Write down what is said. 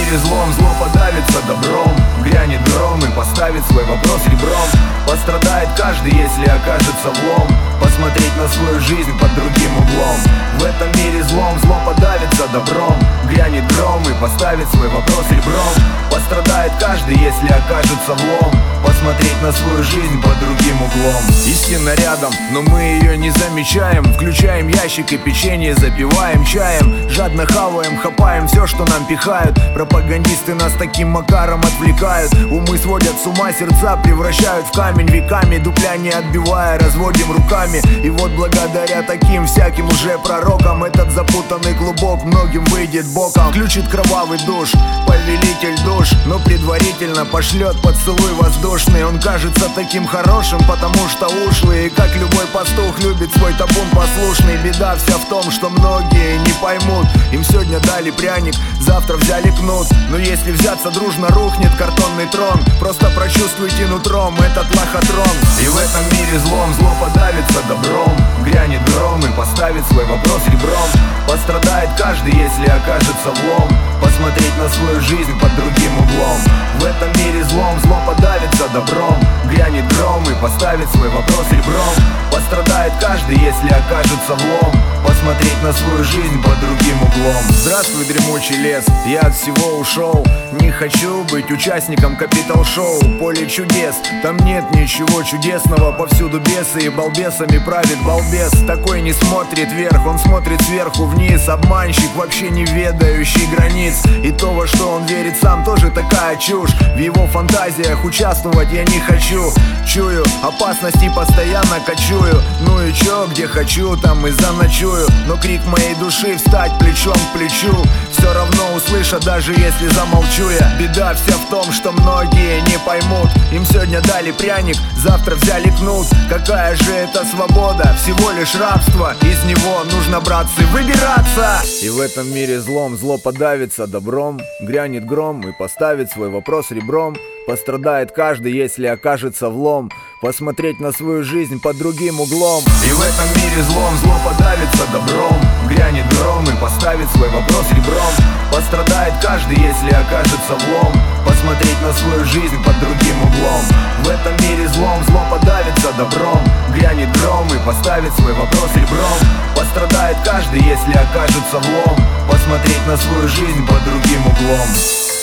мире злом зло подавится добром. Грянет гром и поставит свой вопрос ребром. Пострадает каждый, если окажется влом. Посмотреть на свою жизнь под другим углом. В этом мире злом зло подавится добром. Грянет гром и поставит свой вопрос ребром. Пострадает каждый, если окажется влом. Посмотреть на свою жизнь под другим углом. Истина рядом, но мы ее не замечаем. Включаем ящик и печенье запиваем чаем. Жадно хаваем, хапаем все, что нам пихают. Пропагандисты нас таким макаром отвлекают. Умы сводят с ума, сердца превращают в камень. Веками дупля не отбивая, разводим руками. И вот благодаря таким всяким уже пророкам этот запутанный клубок многим выйдет боком. Включит кровавый душ, повелитель душ, но предварительно пошлет поцелуй воздушный. Он кажется таким хорошим, потому что ушлый. И как любой пастух любит свой табун послушный. Беда вся в том, что многие не поймут. Им сегодня дали пряник, завтра взяли кнут. Но если взяться дружно, рухнет картонный трон. Просто прочувствуйте нутром этот лохотрон. И в этом мире злом зло подавится добром. Грянет гром и поставит свой вопрос ребром. Пострадает каждый, если окажется влом. Посмотреть на свою жизнь под другим углом. В этом мире злом зло подавится добром. Грянет гром и поставит свой вопрос ребром. Пострадает каждый, если окажется влом. Посмотреть на свою жизнь под другим углом. Здравствуй, дремучий лес, я от всего ушел. Не хочу быть участником капитал-шоу. Поле чудес, там нет ничего чудесного. Повсюду бесы и балбесами правит балбес. Такой не смотрит вверх, он смотрит сверху вниз. Обманщик, вообще не ведающий границ. И то, во что он верит сам, тоже такая чушь. В его фантазиях участвовать я не хочу. Чую опасности, постоянно кочую. Ну и чё, где хочу, там и заночую. Но крик моей души встать плечом к плечу все равно услышат, даже если замолчу я. Беда вся в том, что многие не поймут. Им сегодня дали пряник, завтра взяли кнут. Какая же это свобода? Всего лишь рабство. Из него нужно, братцы, выбираться. И в этом мире злом зло подавится добром. Грянет гром и поставит свой вопрос ребром. Пострадает каждый, если окажется влом. Посмотреть на свою жизнь под другим углом. И в этом мире злом зло подавится добром. Грянет гром и поставит свой вопрос ребром. Пострадает каждый, если окажется влом. Посмотреть на свою жизнь под другим углом. В этом мире злом зло подавится добром. Грянет гром и поставит свой вопрос ребром. Пострадает каждый, если окажется влом. Посмотреть на свою жизнь под другим углом.